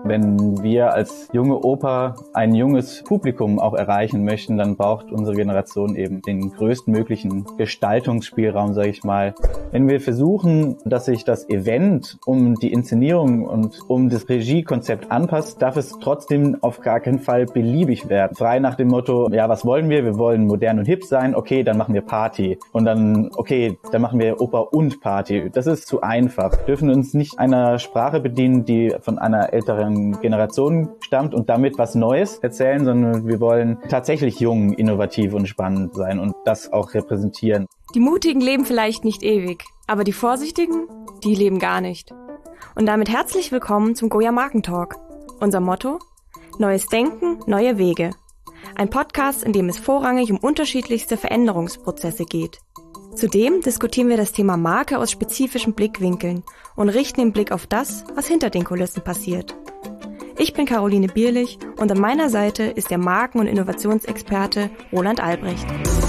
Wenn wir als junge Oper ein junges Publikum auch erreichen möchten, dann braucht unsere Generation eben den größtmöglichen Gestaltungsspielraum, sage ich mal. Wenn wir versuchen, dass sich das Event um die Inszenierung und um das Regiekonzept anpasst, darf es trotzdem auf gar keinen Fall beliebig werden. Frei nach dem Motto, ja, was wollen wir? Wir wollen modern und hip sein. Okay, dann machen wir Party. Und dann, okay, dann machen wir Oper und Party. Das ist zu einfach. Wir dürfen uns nicht einer Sprache bedienen, die von einer älteren Generation stammt und damit was Neues erzählen, sondern wir wollen tatsächlich jung, innovativ und spannend sein und das auch repräsentieren. Die Mutigen leben vielleicht nicht ewig, aber die Vorsichtigen, die leben gar nicht. Und damit herzlich willkommen zum Goya Markentalk. Unser Motto? Neues Denken, neue Wege. Ein Podcast, in dem es vorrangig um unterschiedlichste Veränderungsprozesse geht. Zudem diskutieren wir das Thema Marke aus spezifischen Blickwinkeln und richten den Blick auf das, was hinter den Kulissen passiert. Ich bin Caroline Bierlich und an meiner Seite ist der Marken- und Innovationsexperte Roland Albrecht.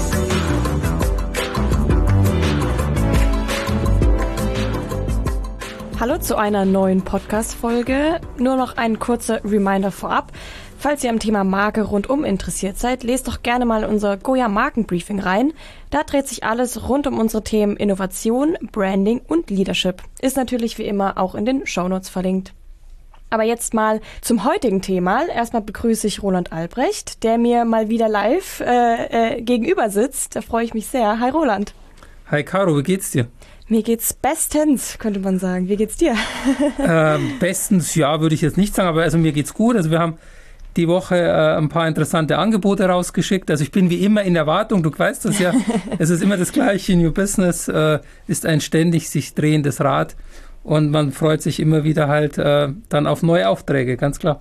Hallo zu einer neuen Podcast-Folge. Nur noch ein kurzer Reminder vorab. Falls ihr am Thema Marke rundum interessiert seid, lest doch gerne mal unser Goya Markenbriefing rein. Da dreht sich alles rund um unsere Themen Innovation, Branding und Leadership. Ist natürlich wie immer auch in den Shownotes verlinkt. Aber jetzt mal zum heutigen Thema. Erstmal begrüße ich Roland Albrecht, der mir mal wieder live gegenüber sitzt. Da freue ich mich sehr. Hi Roland. Hi Caro, wie geht's dir? Mir geht's bestens, könnte man sagen. Wie geht's dir? Bestens, ja, würde ich jetzt nicht sagen, aber also mir geht's gut. Also wir haben die Woche ein paar interessante Angebote rausgeschickt. Also ich bin wie immer in Erwartung, du weißt das ja. Es ist immer das Gleiche. New Business ist ein ständig sich drehendes Rad und man freut sich immer wieder halt dann auf neue Aufträge, ganz klar.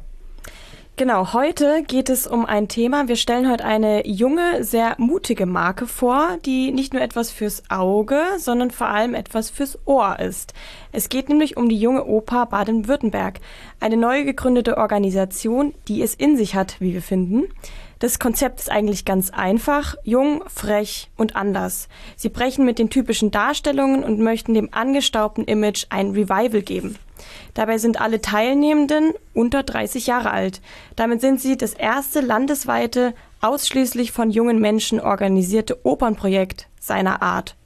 Genau, heute geht es um ein Thema. Wir stellen heute eine junge, sehr mutige Marke vor, die nicht nur etwas fürs Auge, sondern vor allem etwas fürs Ohr ist. Es geht nämlich um die Junge Oper Baden-Württemberg, eine neu gegründete Organisation, die es in sich hat, wie wir finden. Das Konzept ist eigentlich ganz einfach, jung, frech und anders. Sie brechen mit den typischen Darstellungen und möchten dem angestaubten Image ein Revival geben. Dabei sind alle Teilnehmenden unter 30 Jahre alt. Damit sind sie das erste landesweite, ausschließlich von jungen Menschen organisierte Opernprojekt seiner Art.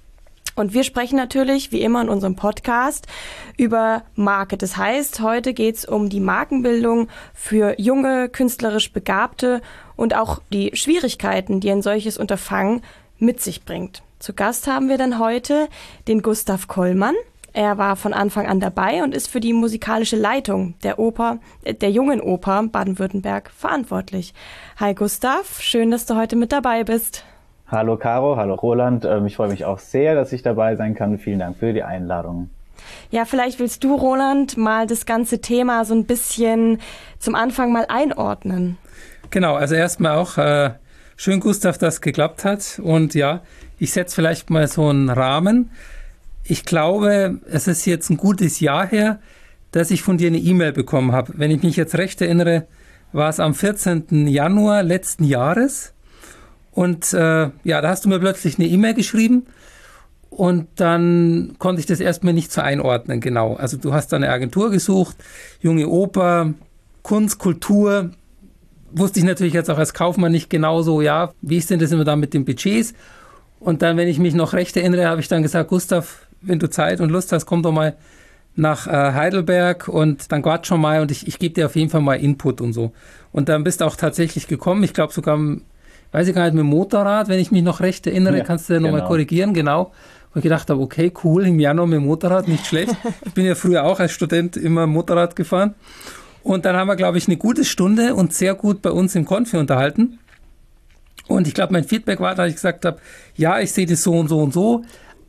Und wir sprechen natürlich, wie immer in unserem Podcast, über Marke. Das heißt, heute geht es um die Markenbildung für junge, künstlerisch Begabte und auch die Schwierigkeiten, die ein solches Unterfangen mit sich bringt. Zu Gast haben wir dann heute den Gustav Kollmann. Er war von Anfang an dabei und ist für die musikalische Leitung der Jungen Oper Baden-Württemberg verantwortlich. Hi Gustav, schön, dass du heute mit dabei bist. Hallo Caro, hallo Roland. Ich freue mich auch sehr, dass ich dabei sein kann. Vielen Dank für die Einladung. Ja, vielleicht willst du, Roland, mal das ganze Thema so ein bisschen zum Anfang mal einordnen. Genau, also erstmal auch schön, Gustav, dass es geklappt hat. Und ja, ich setze vielleicht mal so einen Rahmen. Ich glaube, es ist jetzt ein gutes Jahr her, dass ich von dir eine E-Mail bekommen habe. Wenn ich mich jetzt recht erinnere, war es am 14. Januar letzten Jahres. Und ja, da hast du mir plötzlich eine E-Mail geschrieben und dann konnte ich das erstmal nicht so einordnen, genau. Also du hast da eine Agentur gesucht, Junge Oper, Kunst, Kultur. Wusste ich natürlich jetzt auch als Kaufmann nicht genau so, ja, wie ist denn das immer da mit den Budgets? Und dann, wenn ich mich noch recht erinnere, habe ich dann gesagt, Gustav, wenn du Zeit und Lust hast, komm doch mal nach Heidelberg und dann quatsch schon mal und ich gebe dir auf jeden Fall mal Input und so. Und dann bist du auch tatsächlich gekommen, ich glaube sogar, weiß ich gar nicht, mit dem Motorrad, wenn ich mich noch recht erinnere, ja, kannst du ja nochmal korrigieren, genau. Und ich gedacht habe, okay, cool, im Januar mit dem Motorrad, nicht schlecht. Ich bin ja früher auch als Student immer Motorrad gefahren. Und dann haben wir, glaube ich, eine gute Stunde und sehr gut bei uns im Konfi unterhalten. Und ich glaube, mein Feedback war, dass ich gesagt habe, ja, ich sehe das so und so und so,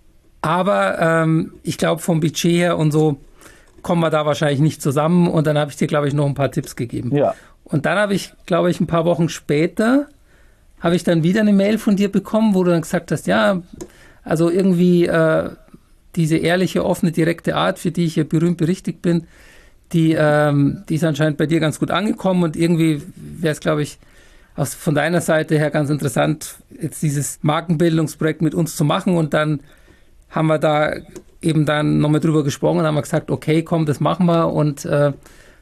aber ich glaube, vom Budget her und so kommen wir da wahrscheinlich nicht zusammen. Und dann habe ich dir, glaube ich, noch ein paar Tipps gegeben. Ja. Und dann habe ich, glaube ich, ein paar Wochen später, habe ich dann wieder eine Mail von dir bekommen, wo du dann gesagt hast, ja, also irgendwie diese ehrliche, offene, direkte Art, für die ich ja berühmt berichtigt bin, die ist anscheinend bei dir ganz gut angekommen und irgendwie wäre es, glaube ich, von deiner Seite her ganz interessant, jetzt dieses Markenbildungsprojekt mit uns zu machen. Und dann haben wir da eben dann nochmal drüber gesprochen und haben gesagt, okay, komm, das machen wir. Und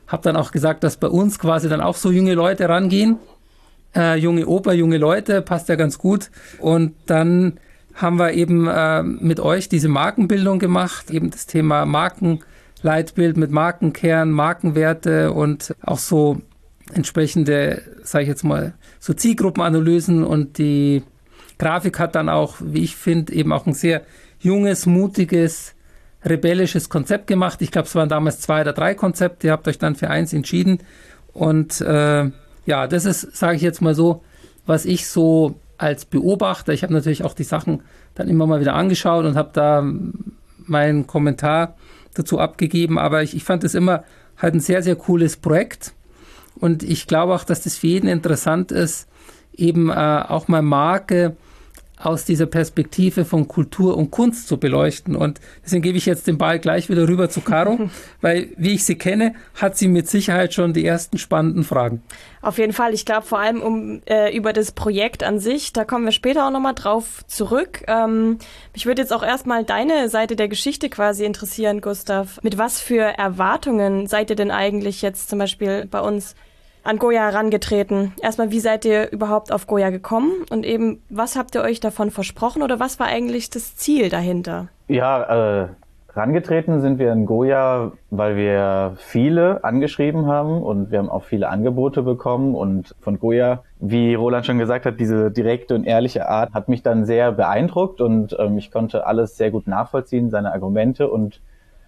habe dann auch gesagt, dass bei uns quasi dann auch so junge Leute rangehen. Junge Oper, junge Leute, passt ja ganz gut. Und dann haben wir eben mit euch diese Markenbildung gemacht, eben das Thema Markenleitbild mit Markenkern, Markenwerte und auch so entsprechende, sage ich jetzt mal, so Zielgruppenanalysen. Und die Grafik hat dann auch, wie ich finde, eben auch ein sehr junges, mutiges, rebellisches Konzept gemacht. Ich glaube, es waren damals 2 oder 3 Konzepte. Ihr habt euch dann für eins entschieden. Und ja, das ist, sage ich jetzt mal so, was ich so als Beobachter, ich habe natürlich auch die Sachen dann immer mal wieder angeschaut und habe da meinen Kommentar dazu abgegeben, aber ich fand es immer halt ein sehr, sehr cooles Projekt und ich glaube auch, dass das für jeden interessant ist, eben auch mal Marke aus dieser Perspektive von Kultur und Kunst zu beleuchten. Und deswegen gebe ich jetzt den Ball gleich wieder rüber zu Caro, weil, wie ich sie kenne, hat sie mit Sicherheit schon die ersten spannenden Fragen. Auf jeden Fall. Ich glaube vor allem über das Projekt an sich, da kommen wir später auch nochmal drauf zurück. Mich würde jetzt auch erstmal deine Seite der Geschichte quasi interessieren, Gustav. Mit was für Erwartungen seid ihr denn eigentlich jetzt zum Beispiel bei uns an Goya herangetreten? Erstmal, wie seid ihr überhaupt auf Goya gekommen? Und eben, was habt ihr euch davon versprochen oder was war eigentlich das Ziel dahinter? Ja, herangetreten sind wir in Goya, weil wir viele angeschrieben haben und wir haben auch viele Angebote bekommen. Und von Goya, wie Roland schon gesagt hat, diese direkte und ehrliche Art hat mich dann sehr beeindruckt und ich konnte alles sehr gut nachvollziehen, seine Argumente und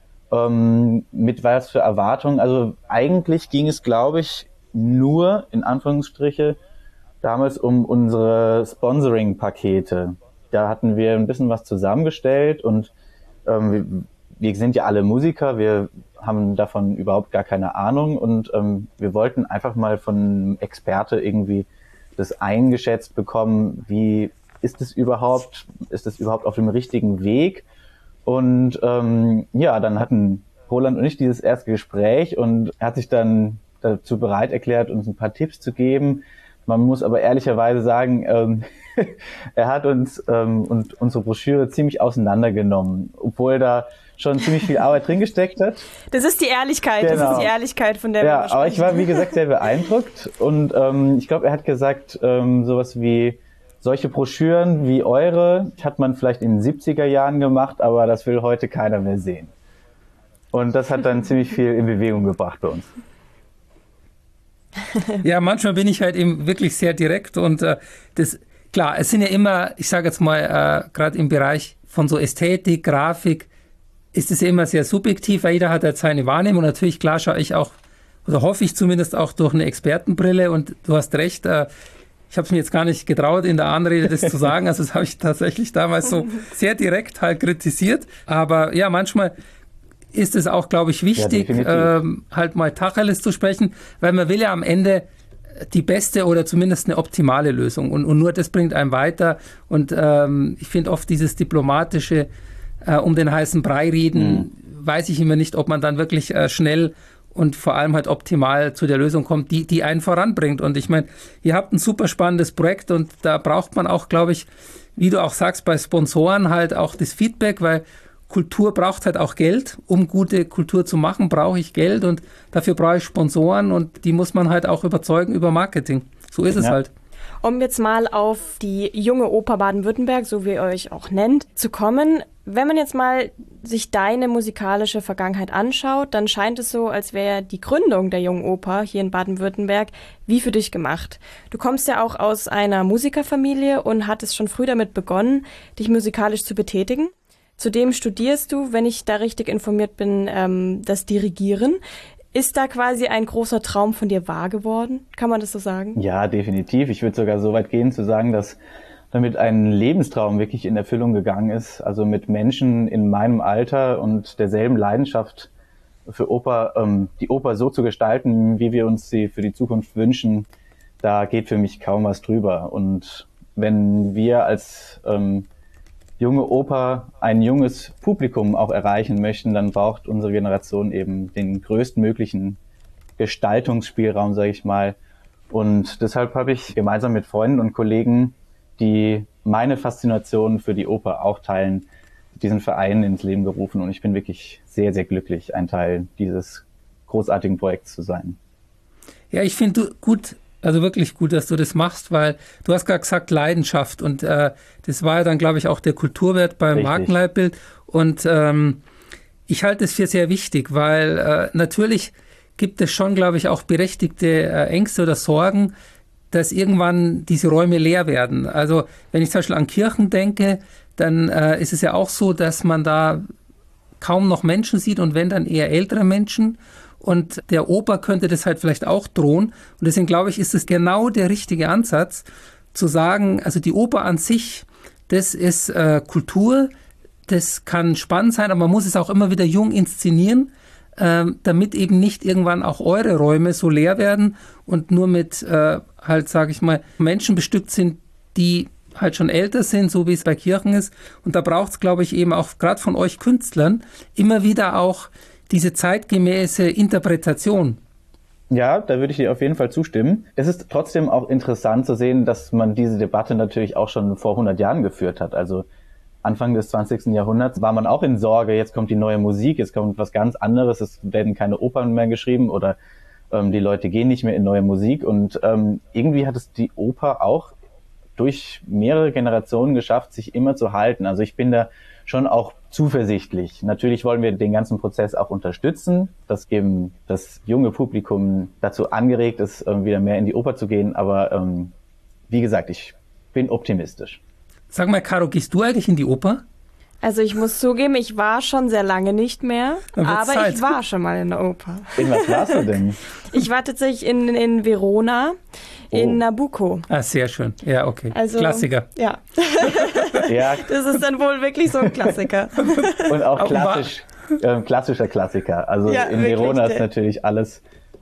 mit was für Erwartungen. Also eigentlich ging es, glaube ich, nur, in Anführungsstriche, damals um unsere Sponsoring-Pakete. Da hatten wir ein bisschen was zusammengestellt und wir sind ja alle Musiker, wir haben davon überhaupt gar keine Ahnung und wir wollten einfach mal von einem Experte irgendwie das eingeschätzt bekommen, wie ist es überhaupt auf dem richtigen Weg? Und ja, dann hatten Roland und ich dieses erste Gespräch und er hat sich dann dazu bereit erklärt, uns ein paar Tipps zu geben. Man muss aber ehrlicherweise sagen, er hat uns und unsere Broschüre ziemlich auseinandergenommen, obwohl da schon ziemlich viel Arbeit drin gesteckt hat. Das ist die Ehrlichkeit, genau. Das ist die Ehrlichkeit, von der wir sprechen. Ja, aber ich war, wie gesagt, sehr beeindruckt und ich glaube, er hat gesagt, sowas wie solche Broschüren wie eure hat man vielleicht in den 70er Jahren gemacht, aber das will heute keiner mehr sehen. Und das hat dann ziemlich viel in Bewegung gebracht bei uns. Ja, manchmal bin ich halt eben wirklich sehr direkt und das, klar, es sind ja immer, ich sage jetzt mal, gerade im Bereich von so Ästhetik, Grafik, ist es ja immer sehr subjektiv, weil jeder hat halt seine Wahrnehmung. Und natürlich, klar, schaue ich auch, oder hoffe ich zumindest auch durch eine Expertenbrille und du hast recht, ich habe es mir jetzt gar nicht getraut, in der Anrede das zu sagen, also das habe ich tatsächlich damals so sehr direkt halt kritisiert, aber ja, manchmal ist es auch, glaube ich, wichtig, halt mal Tacheles zu sprechen, weil man will ja am Ende die beste oder zumindest eine optimale Lösung und nur das bringt einem weiter und ich finde oft dieses diplomatische um den heißen Brei reden, weiß ich immer nicht, ob man dann wirklich schnell und vor allem halt optimal zu der Lösung kommt, die einen voranbringt. Und ich meine, ihr habt ein super spannendes Projekt und da braucht man auch, glaube ich, wie du auch sagst, bei Sponsoren halt auch das Feedback, weil Kultur braucht halt auch Geld. Um gute Kultur zu machen, brauche ich Geld und dafür brauche ich Sponsoren und die muss man halt auch überzeugen über Marketing. So ist es halt. Um jetzt mal auf die junge Oper Baden-Württemberg, so wie ihr euch auch nennt, zu kommen. Wenn man jetzt mal sich deine musikalische Vergangenheit anschaut, dann scheint es so, als wäre die Gründung der Jungen Oper hier in Baden-Württemberg wie für dich gemacht. Du kommst ja auch aus einer Musikerfamilie und hattest schon früh damit begonnen, dich musikalisch zu betätigen. Zudem studierst du, wenn ich da richtig informiert bin, das Dirigieren. Ist da quasi ein großer Traum von dir wahr geworden? Kann man das so sagen? Ja, definitiv. Ich würde sogar so weit gehen zu sagen, dass damit ein Lebenstraum wirklich in Erfüllung gegangen ist. Also mit Menschen in meinem Alter und derselben Leidenschaft für Oper, die Oper so zu gestalten, wie wir uns sie für die Zukunft wünschen, da geht für mich kaum was drüber. Und wenn wir als junge Oper ein junges Publikum auch erreichen möchten, dann braucht unsere Generation eben den größtmöglichen Gestaltungsspielraum, sage ich mal. Und deshalb habe ich gemeinsam mit Freunden und Kollegen, die meine Faszination für die Oper auch teilen, diesen Verein ins Leben gerufen. Und ich bin wirklich sehr, sehr glücklich, ein Teil dieses großartigen Projekts zu sein. Ja, ich finde gut, also wirklich gut, dass du das machst, weil du hast gerade gesagt Leidenschaft und das war ja dann, glaube ich, auch der Kulturwert beim Richtig. Markenleitbild und ich halte es für sehr wichtig, weil natürlich gibt es schon, glaube ich, auch berechtigte Ängste oder Sorgen, dass irgendwann diese Räume leer werden. Also wenn ich zum Beispiel an Kirchen denke, dann ist es ja auch so, dass man da kaum noch Menschen sieht und wenn, dann eher ältere Menschen. Und der Oper könnte das halt vielleicht auch drohen. Und deswegen glaube ich, ist es genau der richtige Ansatz, zu sagen, also die Oper an sich, das ist Kultur, das kann spannend sein, aber man muss es auch immer wieder jung inszenieren, damit eben nicht irgendwann auch eure Räume so leer werden und nur mit halt, sage ich mal, Menschen bestückt sind, die halt schon älter sind, so wie es bei Kirchen ist. Und da braucht es, glaube ich, eben auch gerade von euch Künstlern immer wieder auch diese zeitgemäße Interpretation. Ja, da würde ich dir auf jeden Fall zustimmen. Es ist trotzdem auch interessant zu sehen, dass man diese Debatte natürlich auch schon vor 100 Jahren geführt hat. Also Anfang des 20. Jahrhunderts war man auch in Sorge, jetzt kommt die neue Musik, jetzt kommt was ganz anderes, es werden keine Opern mehr geschrieben oder die Leute gehen nicht mehr in neue Musik. Und irgendwie hat es die Oper auch durch mehrere Generationen geschafft, sich immer zu halten. Also ich bin da schon auch zuversichtlich. Natürlich wollen wir den ganzen Prozess auch unterstützen, dass eben das junge Publikum dazu angeregt ist, wieder mehr in die Oper zu gehen. Aber wie gesagt, ich bin optimistisch. Sag mal, Caro, gehst du eigentlich in die Oper? Also ich muss zugeben, ich war schon sehr lange nicht mehr, aber Zeit. ich war schon mal in der Oper. In was warst du denn? Ich war tatsächlich in Verona, in Nabucco. Ah, sehr schön. Ja, okay. Also, Klassiker. Ja, Ja, das ist dann wohl wirklich so ein Klassiker. und auch klassischer Klassiker. Also Ja, in wirklich, Verona ist natürlich alles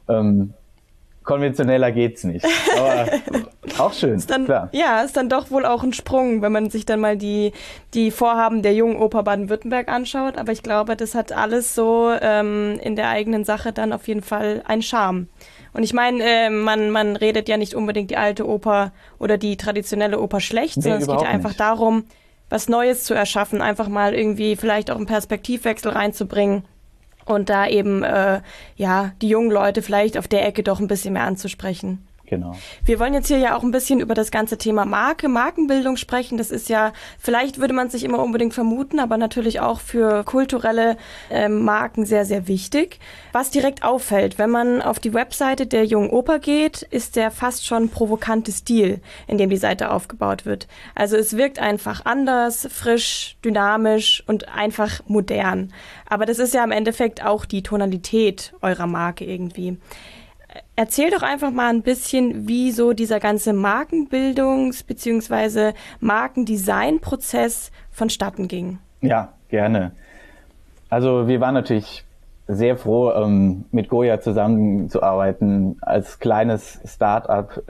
konventioneller geht's nicht. Aber auch schön, klar. Ja, ist dann doch wohl auch ein Sprung, wenn man sich dann mal die Vorhaben der Jungen Oper Baden-Württemberg anschaut. Aber ich glaube, das hat alles so in der eigenen Sache dann auf jeden Fall einen Charme. Und ich meine, man redet ja nicht unbedingt die alte Oper oder die traditionelle Oper schlecht, sondern es geht ja einfach nicht. darum, was Neues zu erschaffen, einfach mal irgendwie vielleicht auch einen Perspektivwechsel reinzubringen. Und da eben, die jungen Leute vielleicht auf der Ecke doch ein bisschen mehr anzusprechen. Genau. Wir wollen jetzt hier ja auch ein bisschen über das ganze Thema Markenbildung sprechen. Das ist ja, vielleicht würde man es nicht immer unbedingt vermuten, aber natürlich auch für kulturelle Marken sehr, sehr wichtig. Was direkt auffällt, wenn man auf die Webseite der Jungen Oper geht, ist der fast schon provokante Stil, in dem die Seite aufgebaut wird. Also es wirkt einfach anders, frisch, dynamisch und einfach modern. Aber das ist ja im Endeffekt auch die Tonalität eurer Marke irgendwie. Erzähl doch einfach mal ein bisschen, wie so dieser ganze Markenbildungs- bzw. Markendesign-Prozess vonstatten ging. Ja, gerne. Also wir waren natürlich sehr froh, mit Goya zusammenzuarbeiten als kleines Start-up,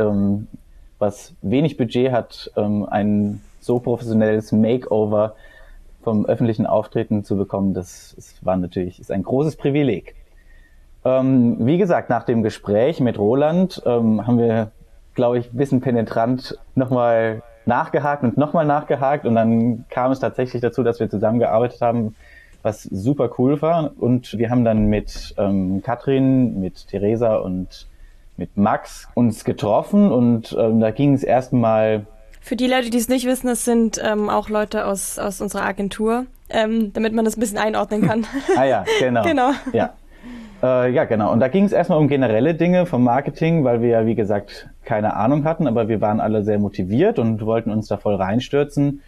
was wenig Budget hat, ein so professionelles Makeover vom öffentlichen Auftreten zu bekommen. Das ist ein großes Privileg. Wie gesagt, nach dem Gespräch mit Roland haben wir, glaube ich, ein bisschen penetrant nochmal nachgehakt und dann kam es tatsächlich dazu, dass wir zusammengearbeitet haben, was super cool war. Und wir haben dann mit Katrin, mit Theresa und mit Max uns getroffen und da ging es erstmal... Für die Leute, die es nicht wissen, das sind auch Leute aus unserer Agentur, damit man das ein bisschen einordnen kann. Ah ja, genau. Genau. Ja. Ja, genau. Und da ging es erstmal um generelle Dinge vom Marketing, weil wir ja, wie gesagt, keine Ahnung hatten, aber wir waren alle sehr motiviert und wollten uns da voll reinstürzen.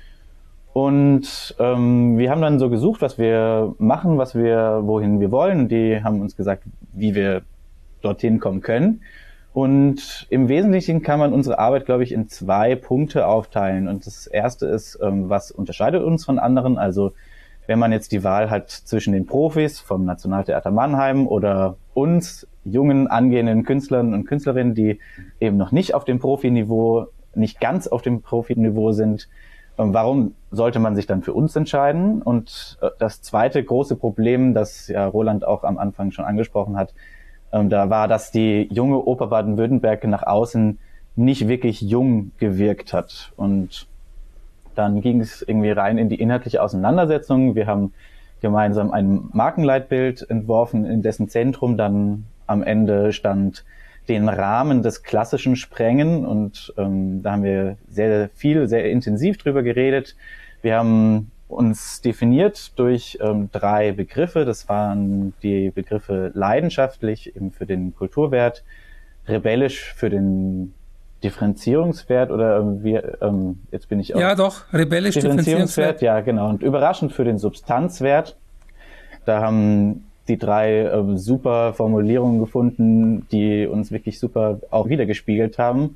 Und wir haben dann so gesucht, was wir machen, wohin wir wollen. Und die haben uns gesagt, wie wir dorthin kommen können. Und im Wesentlichen kann man unsere Arbeit, glaube ich, in 2 Punkte aufteilen. Und das erste ist, was unterscheidet uns von anderen? Also wenn man jetzt die Wahl hat zwischen den Profis vom Nationaltheater Mannheim oder uns, jungen, angehenden Künstlern und Künstlerinnen, die eben noch nicht auf dem Profiniveau, nicht ganz auf dem Profiniveau sind, warum sollte man sich dann für uns entscheiden? Und das zweite große Problem, das ja Roland auch am Anfang schon angesprochen hat, da war, dass die junge Oper Baden-Württemberg nach außen nicht wirklich jung gewirkt hat. Und dann ging es irgendwie rein in die inhaltliche Auseinandersetzung. Wir haben gemeinsam ein Markenleitbild entworfen, in dessen Zentrum dann am Ende stand, den Rahmen des Klassischen sprengen. Und da haben wir sehr viel, sehr intensiv drüber geredet. Wir haben uns definiert durch 3 Begriffe. Das waren die Begriffe leidenschaftlich eben für den Kulturwert, rebellisch für den Differenzierungswert oder jetzt bin ich auch... Ja, doch, rebellisch Differenzierungswert. Ja, genau. Und überraschend für den Substanzwert. Da haben die 3 super Formulierungen gefunden, die uns wirklich super auch wiedergespiegelt haben.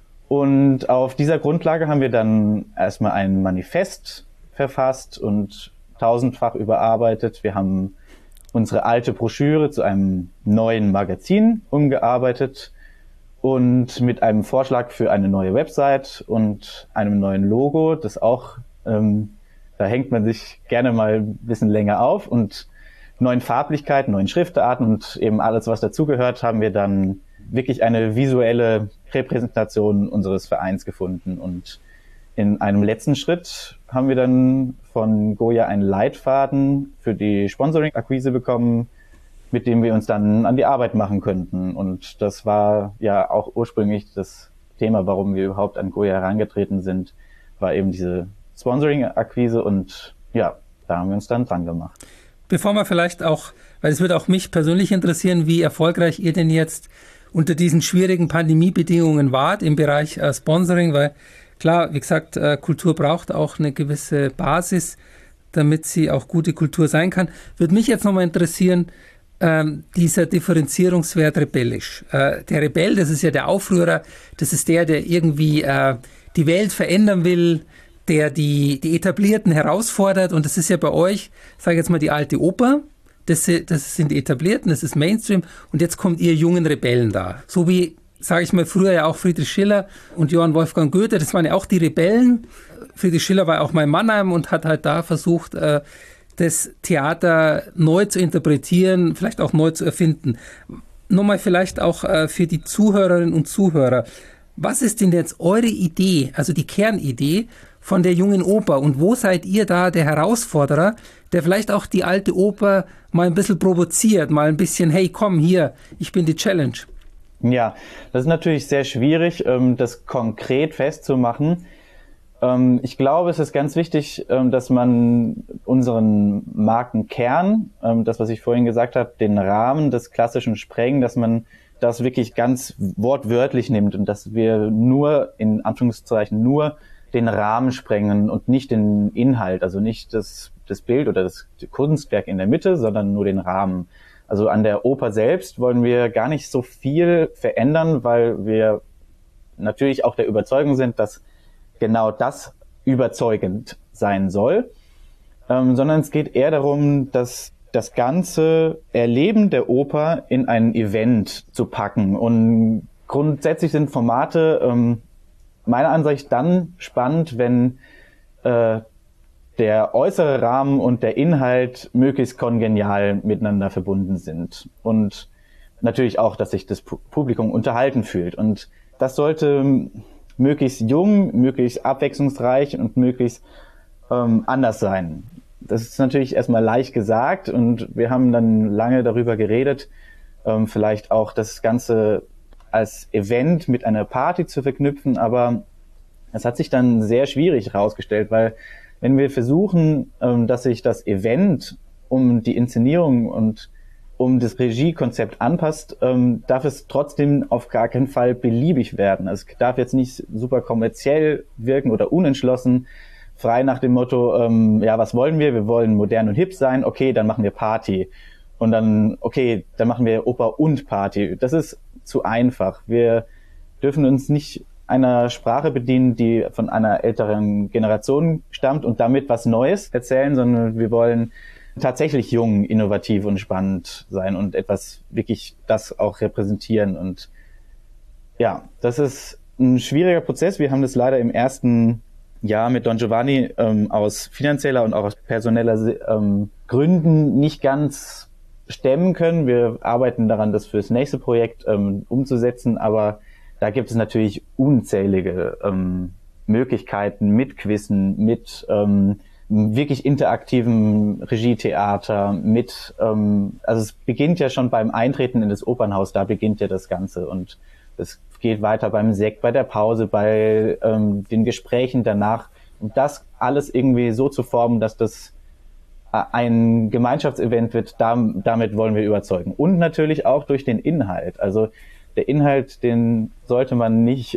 Und auf dieser Grundlage haben wir dann erstmal ein Manifest verfasst und 1000-fach überarbeitet. Wir haben unsere alte Broschüre zu einem neuen Magazin umgearbeitet und mit einem Vorschlag für eine neue Website und einem neuen Logo, das auch, da hängt man sich gerne mal ein bisschen länger auf, und neuen Farblichkeiten, neuen Schriftarten und eben alles, was dazugehört, haben wir dann wirklich eine visuelle Repräsentation unseres Vereins gefunden. Und in einem letzten Schritt haben wir dann von Goya einen Leitfaden für die Sponsoring-Akquise bekommen, mit dem wir uns dann an die Arbeit machen könnten. Und das war ja auch ursprünglich das Thema, warum wir überhaupt an Goya herangetreten sind, war eben diese Sponsoring-Akquise, und ja, da haben wir uns dann dran gemacht. Bevor wir vielleicht auch, weil es würde auch mich persönlich interessieren, wie erfolgreich ihr denn jetzt unter diesen schwierigen Pandemiebedingungen wart im Bereich Sponsoring, weil klar, wie gesagt, Kultur braucht auch eine gewisse Basis, damit sie auch gute Kultur sein kann. Würde mich jetzt nochmal interessieren, dieser Differenzierungswert rebellisch. Der Rebell, das ist ja der Aufrührer, das ist der irgendwie die Welt verändern will, der die Etablierten herausfordert, und das ist ja bei euch, sage ich jetzt mal, die alte Oper, das sind die Etablierten, das ist Mainstream, und jetzt kommt ihr jungen Rebellen da. So wie, sage ich mal, früher ja auch Friedrich Schiller und Johann Wolfgang Goethe, das waren ja auch die Rebellen. Friedrich Schiller war auch mal in Mannheim und hat halt da versucht, das Theater neu zu interpretieren, vielleicht auch neu zu erfinden. Nochmal vielleicht auch für die Zuhörerinnen und Zuhörer. Was ist denn jetzt eure Idee, also die Kernidee von der jungen Oper, und wo seid ihr da der Herausforderer, der vielleicht auch die alte Oper mal ein bisschen provoziert, mal ein bisschen, hey, komm hier, ich bin die Challenge? Ja, das ist natürlich sehr schwierig, das konkret festzumachen. Ich glaube, es ist ganz wichtig, dass man unseren Markenkern, das, was ich vorhin gesagt habe, den Rahmen des Klassischen sprengen, dass man das wirklich ganz wortwörtlich nimmt und dass wir nur, in Anführungszeichen, nur den Rahmen sprengen und nicht den Inhalt, also nicht das Bild oder das Kunstwerk in der Mitte, sondern nur den Rahmen. Also an der Oper selbst wollen wir gar nicht so viel verändern, weil wir natürlich auch der Überzeugung sind, dass genau das überzeugend sein soll, sondern es geht eher darum, dass das ganze Erleben der Oper in ein Event zu packen. Und grundsätzlich sind Formate meiner Ansicht dann spannend, wenn der äußere Rahmen und der Inhalt möglichst kongenial miteinander verbunden sind. Und natürlich auch, dass sich das Publikum unterhalten fühlt. Und das sollte möglichst jung, möglichst abwechslungsreich und möglichst anders sein. Das ist natürlich erstmal leicht gesagt, und wir haben dann lange darüber geredet, vielleicht auch das Ganze als Event mit einer Party zu verknüpfen, aber es hat sich dann sehr schwierig herausgestellt, weil wenn wir versuchen, dass sich das Event um die Inszenierung und um das Regiekonzept anpasst, darf es trotzdem auf gar keinen Fall beliebig werden. Es darf jetzt nicht super kommerziell wirken oder unentschlossen, frei nach dem Motto, ja, was wollen wir? Wir wollen modern und hip sein, okay, dann machen wir Party. Und dann, okay, dann machen wir Oper und Party. Das ist zu einfach. Wir dürfen uns nicht einer Sprache bedienen, die von einer älteren Generation stammt und damit was Neues erzählen, sondern wir wollen tatsächlich jung, innovativ und spannend sein und etwas wirklich das auch repräsentieren. Und ja, das ist ein schwieriger Prozess. Wir haben das leider im ersten Jahr mit Don Giovanni aus finanzieller und auch aus personeller Gründen nicht ganz stemmen können. Wir arbeiten daran, das fürs nächste Projekt umzusetzen, aber da gibt es natürlich unzählige Möglichkeiten mit Quizzen, mit wirklich interaktivem Regietheater mit, also es beginnt ja schon beim Eintreten in das Opernhaus, da beginnt ja das Ganze und es geht weiter beim Sekt, bei der Pause, bei den Gesprächen danach, um das alles irgendwie so zu formen, dass das ein Gemeinschaftsevent wird, damit wollen wir überzeugen. Und natürlich auch durch den Inhalt. Also der Inhalt, den sollte man nicht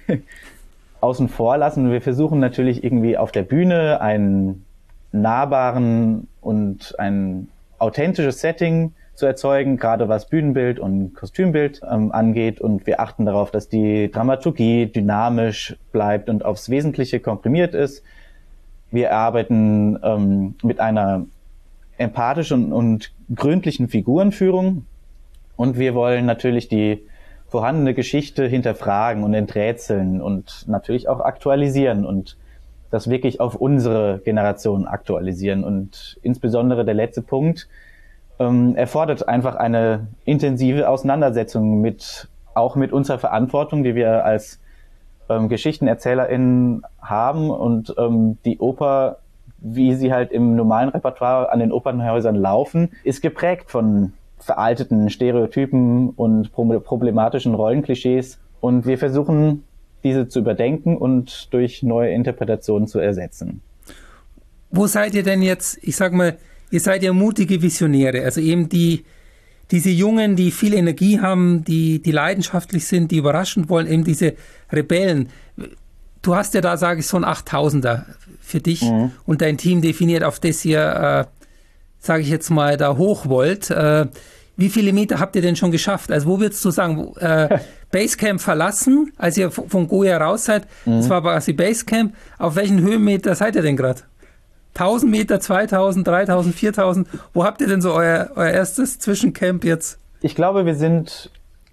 außen vor lassen. Wir versuchen natürlich irgendwie auf der Bühne einen nahbaren und ein authentisches Setting zu erzeugen, gerade was Bühnenbild und Kostümbild angeht. Und wir achten darauf, dass die Dramaturgie dynamisch bleibt und aufs Wesentliche komprimiert ist. Wir arbeiten mit einer empathischen und gründlichen Figurenführung und wir wollen natürlich die vorhandene Geschichte hinterfragen und enträtseln und natürlich auch aktualisieren und das wirklich auf unsere Generation aktualisieren. Und insbesondere der letzte Punkt erfordert einfach eine intensive Auseinandersetzung auch mit unserer Verantwortung, die wir als GeschichtenerzählerInnen haben und die Oper, wie sie halt im normalen Repertoire an den Opernhäusern laufen, ist geprägt von veralteten Stereotypen und problematischen Rollenklischees. Und wir versuchen, diese zu überdenken und durch neue Interpretationen zu ersetzen. Wo seid ihr denn jetzt, ich sag mal, ihr seid ja mutige Visionäre, also eben diese Jungen, die viel Energie haben, die leidenschaftlich sind, die überraschend wollen, eben diese Rebellen. Du hast ja da, sage ich, so ein 8000er für dich und dein Team definiert, auf das ihr, sage ich jetzt mal, da hoch wollt. Wie viele Meter habt ihr denn schon geschafft? Also wo würdest du sagen, Basecamp verlassen, als ihr von Goya raus seid, das war quasi Basecamp. Auf welchen Höhenmeter seid ihr denn gerade? 1000 Meter, 2000, 3000, 4000? Wo habt ihr denn so euer erstes Zwischencamp jetzt? Ich glaube, wir sind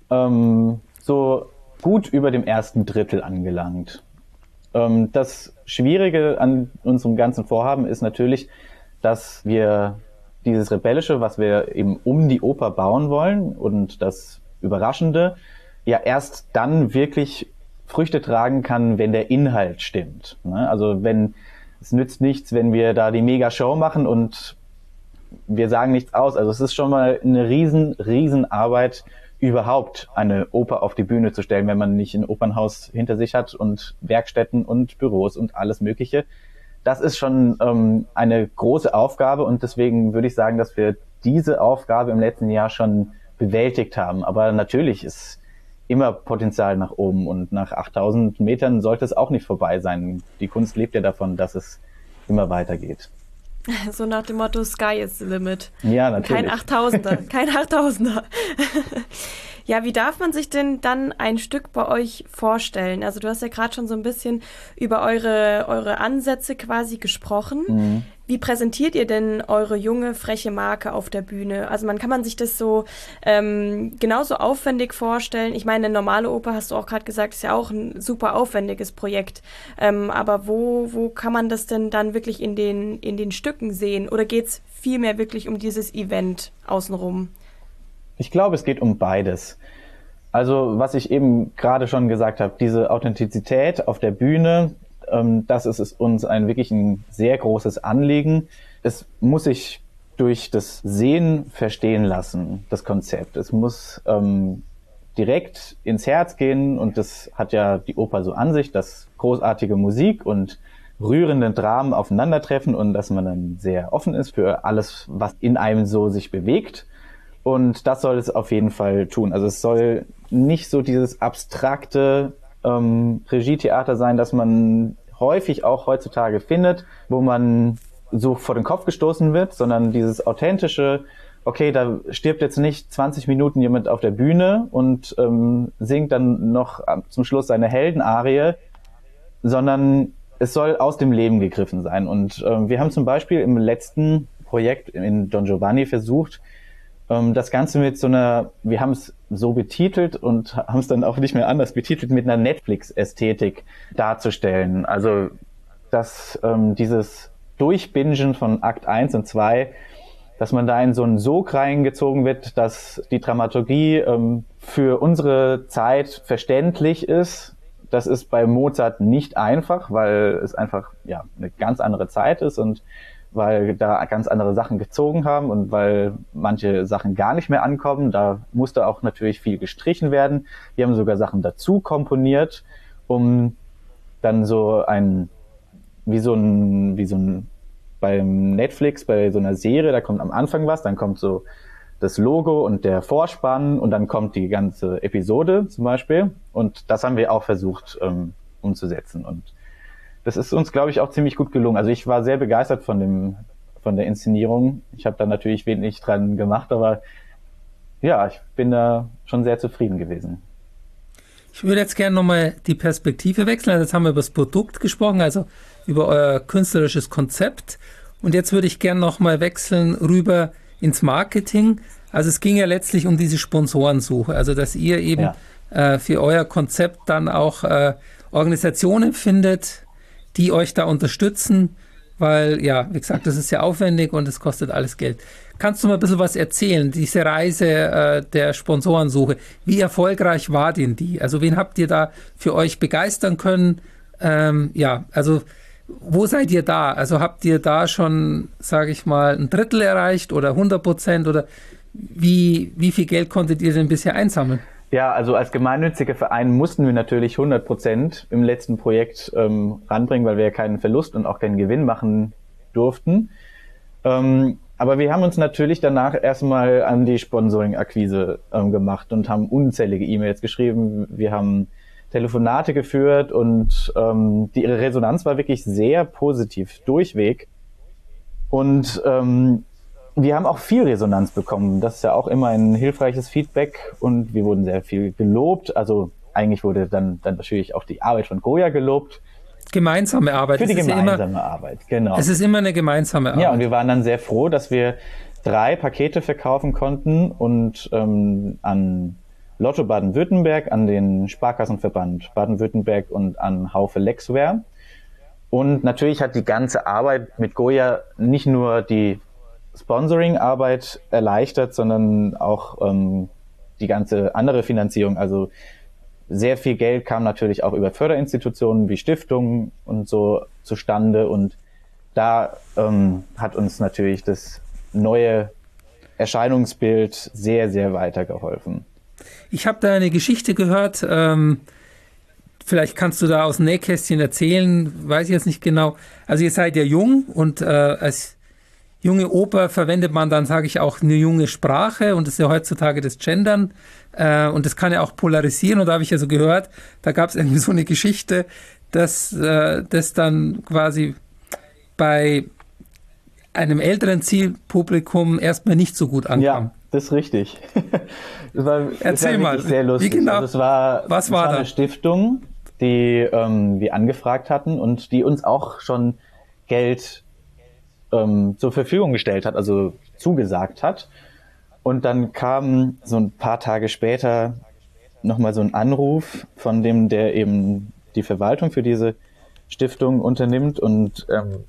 so gut über dem ersten Drittel angelangt. Das Schwierige an unserem ganzen Vorhaben ist natürlich, dass wir dieses Rebellische, was wir eben um die Oper bauen wollen und das Überraschende, ja erst dann wirklich Früchte tragen kann, wenn der Inhalt stimmt. Also es nützt nichts, wenn wir da die Mega-Show machen und wir sagen nichts aus. Also es ist schon mal eine riesen Arbeit, überhaupt eine Oper auf die Bühne zu stellen, wenn man nicht ein Opernhaus hinter sich hat und Werkstätten und Büros und alles Mögliche. Das ist schon eine große Aufgabe und deswegen würde ich sagen, dass wir diese Aufgabe im letzten Jahr schon bewältigt haben. Aber natürlich ist immer Potenzial nach oben und nach 8000 Metern sollte es auch nicht vorbei sein. Die Kunst lebt ja davon, dass es immer weitergeht. So nach dem Motto, Sky is the limit. Ja, natürlich. Kein 8000er, kein 8000er. Ja, wie darf man sich denn dann ein Stück bei euch vorstellen? Also du hast ja gerade schon so ein bisschen über eure Ansätze quasi gesprochen. Wie präsentiert ihr denn eure junge, freche Marke auf der Bühne? Also kann man sich das so genauso aufwendig vorstellen? Ich meine, eine normale Oper, hast du auch gerade gesagt, ist ja auch ein super aufwendiges Projekt. Aber wo kann man das denn dann wirklich in den Stücken sehen? Oder geht es vielmehr wirklich um dieses Event außenrum? Ich glaube, es geht um beides. Also, was ich eben gerade schon gesagt habe, diese Authentizität auf der Bühne, das ist uns wirklich ein sehr großes Anliegen. Es muss sich durch das Sehen verstehen lassen, das Konzept. Es muss direkt ins Herz gehen und das hat ja die Oper so an sich, dass großartige Musik und rührende Dramen aufeinandertreffen und dass man dann sehr offen ist für alles, was in einem so sich bewegt. Und das soll es auf jeden Fall tun. Also es soll nicht so dieses abstrakte Regietheater sein, das man häufig auch heutzutage findet, wo man so vor den Kopf gestoßen wird, sondern dieses authentische, okay, da stirbt jetzt nicht 20 Minuten jemand auf der Bühne und singt dann noch zum Schluss seine Heldenarie, sondern es soll aus dem Leben gegriffen sein. Und wir haben zum Beispiel im letzten Projekt in Don Giovanni versucht, das Ganze mit wir haben es so betitelt und haben es dann auch nicht mehr anders betitelt, mit einer Netflix-Ästhetik darzustellen. Also, dass dieses Durchbingen von Akt 1 und 2, dass man da in so einen Sog reingezogen wird, dass die Dramaturgie für unsere Zeit verständlich ist, Das ist bei Mozart nicht einfach, weil es einfach ja eine ganz andere Zeit ist und weil da ganz andere Sachen gezogen haben und weil manche Sachen gar nicht mehr ankommen. Da musste auch natürlich viel gestrichen werden. Wir haben sogar Sachen dazu komponiert, um dann wie so ein beim Netflix, bei so einer Serie, da kommt am Anfang was, dann kommt so das Logo und der Vorspann und dann kommt die ganze Episode zum Beispiel. Und das haben wir auch versucht umzusetzen. Und das ist uns, glaube ich, auch ziemlich gut gelungen. Also ich war sehr begeistert von der Inszenierung. Ich habe da natürlich wenig dran gemacht, aber ja, ich bin da schon sehr zufrieden gewesen. Ich würde jetzt gerne nochmal die Perspektive wechseln. Also jetzt haben wir über das Produkt gesprochen, also über euer künstlerisches Konzept. Und jetzt würde ich gerne nochmal wechseln rüber ins Marketing. Also es ging ja letztlich um diese Sponsorensuche, also dass ihr eben für euer Konzept dann auch Organisationen findet, die euch da unterstützen, weil, ja, wie gesagt, das ist ja aufwendig und es kostet alles Geld. Kannst du mal ein bisschen was erzählen, diese Reise der Sponsorensuche? Wie erfolgreich war denn die? Also wen habt ihr da für euch begeistern können? Ja, also wo seid ihr da? Also habt ihr da schon, sage ich mal, ein Drittel erreicht oder 100% oder wie viel Geld konntet ihr denn bisher einsammeln? Ja, also als gemeinnütziger Verein mussten wir natürlich 100% im letzten Projekt ranbringen, weil wir ja keinen Verlust und auch keinen Gewinn machen durften. Aber wir haben uns natürlich danach erstmal an die Sponsoring-Akquise gemacht und haben unzählige E-Mails geschrieben. Wir haben Telefonate geführt und ihre Resonanz war wirklich sehr positiv, durchweg. Und wir haben auch viel Resonanz bekommen. Das ist ja auch immer ein hilfreiches Feedback und wir wurden sehr viel gelobt. Also eigentlich wurde dann natürlich auch die Arbeit von Goya gelobt. Gemeinsame Arbeit. Für die gemeinsame Arbeit, genau. Es ist immer eine gemeinsame Arbeit. Ja, und wir waren dann sehr froh, dass wir 3 Pakete verkaufen konnten und an Lotto Baden-Württemberg, an den Sparkassenverband Baden-Württemberg und an Haufe Lexware. Und natürlich hat die ganze Arbeit mit Goya nicht nur die Sponsoring-Arbeit erleichtert, sondern auch die ganze andere Finanzierung. Also sehr viel Geld kam natürlich auch über Förderinstitutionen wie Stiftungen und so zustande. Und da hat uns natürlich das neue Erscheinungsbild sehr, sehr weitergeholfen. Ich habe da eine Geschichte gehört, vielleicht kannst du da aus dem Nähkästchen erzählen, weiß ich jetzt nicht genau. Also ihr seid ja jung und als junge Oper verwendet man dann, sage ich, auch eine junge Sprache und das ist ja heutzutage das Gendern und das kann ja auch polarisieren und da habe ich ja so gehört, da gab es irgendwie so eine Geschichte, dass das dann quasi bei einem älteren Zielpublikum erstmal nicht so gut ankam. Ja, das ist richtig. Erzähl mal, sehr lustig. wie genau? Also was war da? Eine Stiftung, die wir angefragt hatten und die uns auch schon Geld zur Verfügung gestellt hat, also zugesagt hat. Und dann kam so ein paar Tage später nochmal so ein Anruf von dem, der eben die Verwaltung für diese Stiftung unternimmt und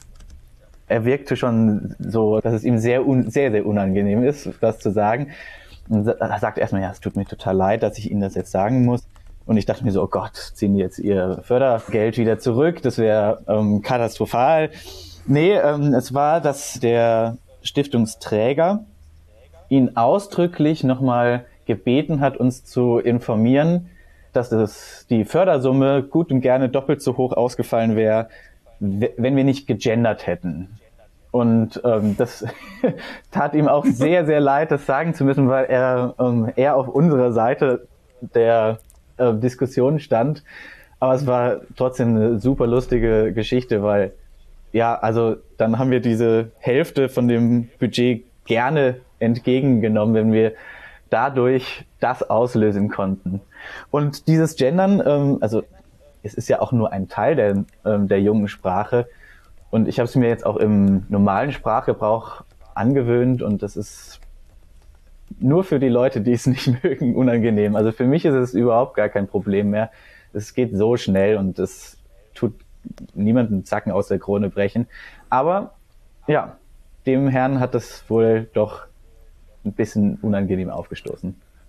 er wirkte schon so, dass es ihm sehr, sehr unangenehm ist, das zu sagen. Und er sagte erstmal, ja, es tut mir total leid, dass ich Ihnen das jetzt sagen muss. Und ich dachte mir so, oh Gott, ziehen die jetzt ihr Fördergeld wieder zurück? Das wäre katastrophal. Nee, es war, dass der Stiftungsträger ihn ausdrücklich nochmal gebeten hat, uns zu informieren, dass die Fördersumme gut und gerne doppelt so hoch ausgefallen wäre, wenn wir nicht gegendert hätten. Und das tat ihm auch sehr, sehr leid, das sagen zu müssen, weil er auf unserer Seite der Diskussion stand. Aber es war trotzdem eine super lustige Geschichte, weil ja, also dann haben wir diese Hälfte von dem Budget gerne entgegengenommen, wenn wir dadurch das auslösen konnten. Und dieses Gendern, also es ist ja auch nur ein Teil der jungen Sprache und ich habe es mir jetzt auch im normalen Sprachgebrauch angewöhnt und das ist nur für die Leute, die es nicht mögen, unangenehm. Also für mich ist es überhaupt gar kein Problem mehr. Es geht so schnell und es tut niemanden Zacken aus der Krone brechen. Aber ja, dem Herrn hat das wohl doch ein bisschen unangenehm aufgestoßen.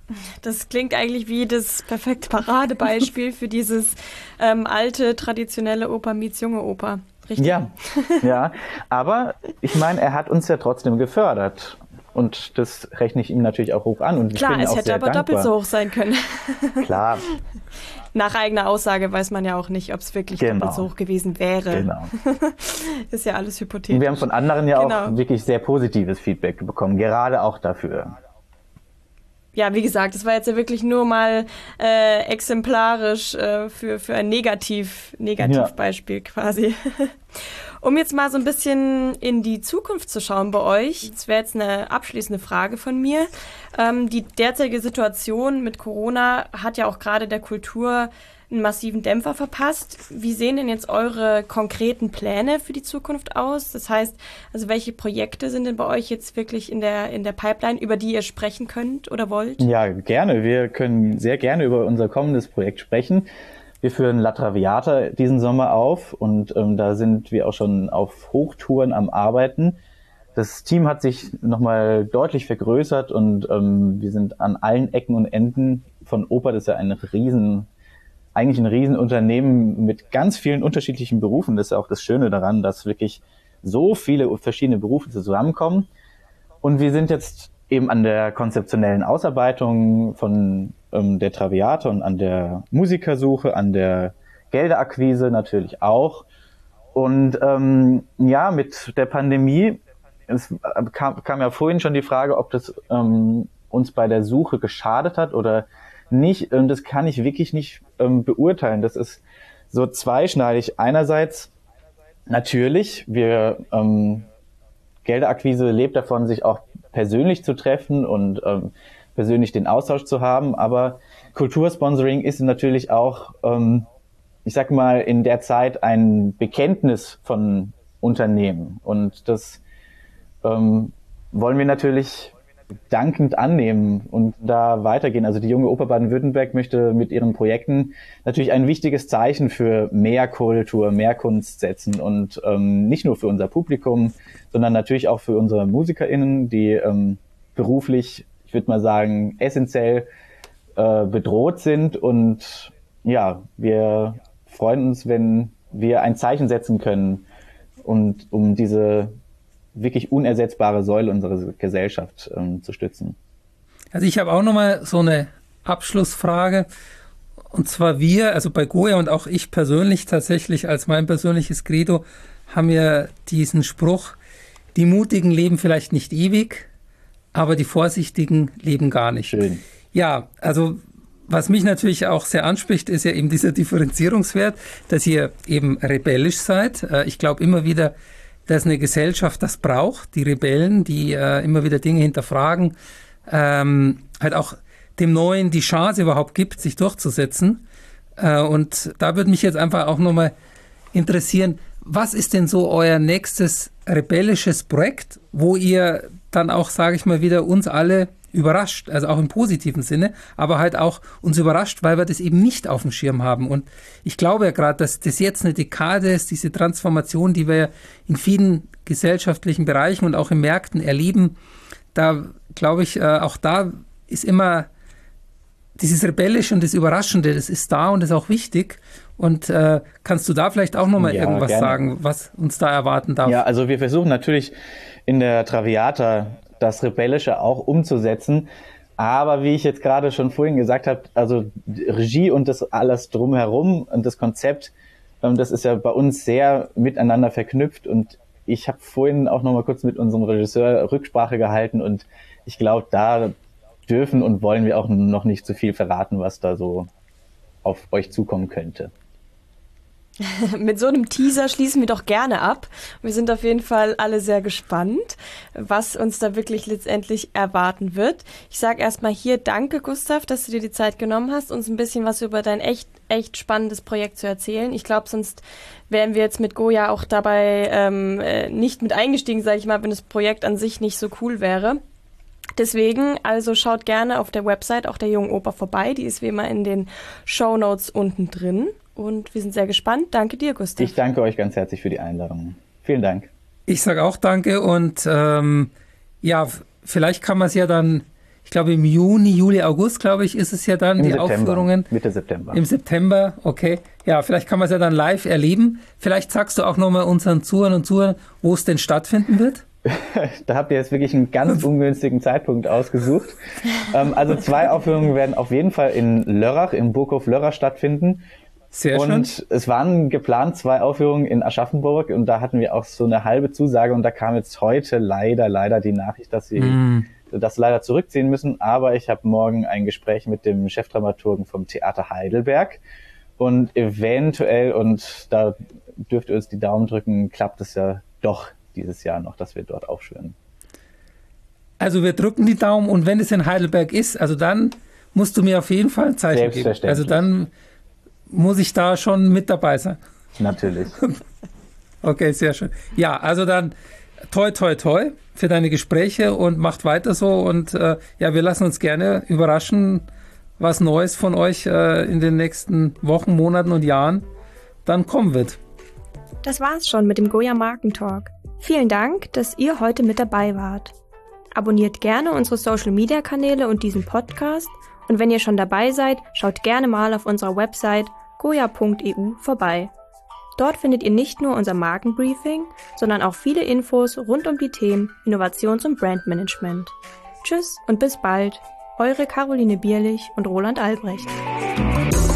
Das klingt eigentlich wie das perfekte Paradebeispiel für dieses alte, traditionelle Oper meets junge Oper. Richtig? Ja, ja. Aber ich meine, er hat uns ja trotzdem gefördert. Und das rechne ich ihm natürlich auch hoch an. Und klar, ich bin es auch hätte sehr aber dankbar. doppelt so hoch sein können. Klar. Nach eigener Aussage weiß man ja auch nicht, ob es wirklich doppelt so hoch gewesen wäre. Genau. Ist ja alles hypothetisch. Und wir haben von anderen ja auch wirklich sehr positives Feedback bekommen, gerade auch dafür. Ja, wie gesagt, das war jetzt ja wirklich nur mal exemplarisch für ein Negativbeispiel quasi. Um jetzt mal so ein bisschen in die Zukunft zu schauen bei euch, das wäre jetzt eine abschließende Frage von mir. Die derzeitige Situation mit Corona hat ja auch gerade der Kultur einen massiven Dämpfer verpasst. Wie sehen denn jetzt eure konkreten Pläne für die Zukunft aus? Das heißt, also welche Projekte sind denn bei euch jetzt wirklich in der Pipeline, über die ihr sprechen könnt oder wollt? Ja, gerne. Wir können sehr gerne über unser kommendes Projekt sprechen. Wir führen La Traviata diesen Sommer auf und da sind wir auch schon auf Hochtouren am Arbeiten. Das Team hat sich nochmal deutlich vergrößert und wir sind an allen Ecken und Enden von Oper. Das ist ja eigentlich ein Riesenunternehmen mit ganz vielen unterschiedlichen Berufen. Das ist ja auch das Schöne daran, dass wirklich so viele verschiedene Berufe zusammenkommen. Und wir sind jetzt eben an der konzeptionellen Ausarbeitung von der Traviata und an der Musikersuche, an der Gelderakquise natürlich auch. Und ja, mit der Pandemie, es kam ja vorhin schon die Frage, ob das uns bei der Suche geschadet hat oder nicht. Das kann ich wirklich nicht beurteilen. Das ist so zweischneidig. Einerseits natürlich, Gelderakquise lebt davon, sich auch persönlich zu treffen und persönlich den Austausch zu haben. Aber Kultursponsoring ist natürlich auch, ich sag mal, in der Zeit ein Bekenntnis von Unternehmen. Und das wollen wir natürlich dankend annehmen und da weitergehen. Also die Junge Oper Baden-Württemberg möchte mit ihren Projekten natürlich ein wichtiges Zeichen für mehr Kultur, mehr Kunst setzen und nicht nur für unser Publikum, sondern natürlich auch für unsere MusikerInnen, die beruflich, ich würde mal sagen, essentiell bedroht sind. Und ja, wir freuen uns, wenn wir ein Zeichen setzen können und um diese wirklich unersetzbare Säule unserer Gesellschaft zu stützen. Also ich habe auch nochmal so eine Abschlussfrage. Und zwar also bei Goya und auch ich persönlich tatsächlich als mein persönliches Credo, haben wir diesen Spruch, die Mutigen leben vielleicht nicht ewig, aber die Vorsichtigen leben gar nicht. Schön. Ja, also was mich natürlich auch sehr anspricht, ist ja eben dieser Differenzierungswert, dass ihr eben rebellisch seid. Ich glaube immer wieder, dass eine Gesellschaft das braucht, die Rebellen, die immer wieder Dinge hinterfragen, halt auch dem Neuen die Chance überhaupt gibt, sich durchzusetzen. Und da würde mich jetzt einfach auch nochmal interessieren, was ist denn so euer nächstes rebellisches Projekt, wo ihr dann auch, sage ich mal, wieder uns alle überrascht, also auch im positiven Sinne, aber halt auch uns überrascht, weil wir das eben nicht auf dem Schirm haben. Und ich glaube ja gerade, dass das jetzt eine Dekade ist, diese Transformation, die wir in vielen gesellschaftlichen Bereichen und auch in Märkten erleben. Da glaube ich, auch da ist immer dieses Rebellische und das Überraschende, das ist da und ist auch wichtig. Und kannst du da vielleicht auch nochmal irgendwas sagen, was uns da erwarten darf? Ja, also wir versuchen natürlich in der Traviata das Rebellische auch umzusetzen. Aber wie ich jetzt gerade schon vorhin gesagt habe, also Regie und das alles drumherum und das Konzept, das ist ja bei uns sehr miteinander verknüpft. Und ich habe vorhin auch noch mal kurz mit unserem Regisseur Rücksprache gehalten. Und ich glaube, da dürfen und wollen wir auch noch nicht zu viel verraten, was da so auf euch zukommen könnte. Mit so einem Teaser schließen wir doch gerne ab. Wir sind auf jeden Fall alle sehr gespannt, was uns da wirklich letztendlich erwarten wird. Ich sage erstmal hier danke, Gustav, dass du dir die Zeit genommen hast, uns ein bisschen was über dein echt spannendes Projekt zu erzählen. Ich glaube, sonst wären wir jetzt mit Goya auch dabei nicht mit eingestiegen, sage ich mal, wenn das Projekt an sich nicht so cool wäre. Deswegen, also schaut gerne auf der Website auch der Jungen Oper vorbei. Die ist wie immer in den Shownotes unten drin. Und wir sind sehr gespannt. Danke dir, Gustav. Ich danke euch ganz herzlich für die Einladung. Vielen Dank. Ich sage auch danke und ja, vielleicht kann man es ja dann ich glaube im Juni, Juli, August, glaube ich, ist es ja dann, die Aufführungen. Mitte September. Im September, okay. Ja, vielleicht kann man es ja dann live erleben. Vielleicht sagst du auch nochmal unseren Zuhörern und Zuhörern, wo es denn stattfinden wird. Da habt ihr jetzt wirklich einen ganz ungünstigen Zeitpunkt ausgesucht. Also 2 Aufführungen werden auf jeden Fall in Lörrach, im Burghof Lörrach stattfinden. Sehr schön. Und es waren geplant 2 Aufführungen in Aschaffenburg und da hatten wir auch so eine halbe Zusage und da kam jetzt heute leider die Nachricht, dass sie das leider zurückziehen müssen. Aber ich habe morgen ein Gespräch mit dem Chefdramaturgen vom Theater Heidelberg und eventuell, und da dürft ihr uns die Daumen drücken, klappt es ja doch dieses Jahr noch, dass wir dort aufführen. Also wir drücken die Daumen und wenn es in Heidelberg ist, also dann musst du mir auf jeden Fall ein Zeichen geben. Also dann muss ich da schon mit dabei sein. Natürlich. Okay, sehr schön. Ja, also dann toi für deine Gespräche und macht weiter so und ja, wir lassen uns gerne überraschen, was Neues von euch in den nächsten Wochen, Monaten und Jahren dann kommen wird. Das war's schon mit dem Goya Markentalk. Vielen Dank, dass ihr heute mit dabei wart. Abonniert gerne unsere Social-Media-Kanäle und diesen Podcast und wenn ihr schon dabei seid, schaut gerne mal auf unserer Website goya.eu vorbei. Dort findet ihr nicht nur unser Markenbriefing, sondern auch viele Infos rund um die Themen Innovations- und Brandmanagement. Tschüss und bis bald, eure Caroline Bierlich und Roland Albrecht.